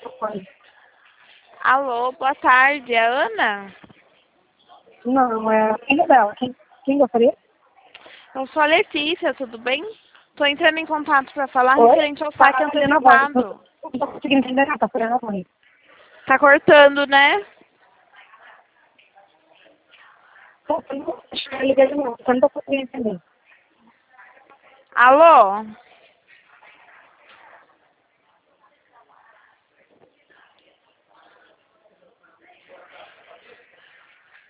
Oi. Alô, boa tarde, é a Ana? Não, é a filha dela. Quem gostaria? Eu sou a Letícia, tudo bem? Tô entrando em contato para falar Oi? referente ao Tá saque fazendo a voz. antecipado. Não tô conseguindo entender nada, tá fazendo a voz. Tá cortando, né? Deixa eu ligar de novo, eu não tô conseguindo entender. Alô?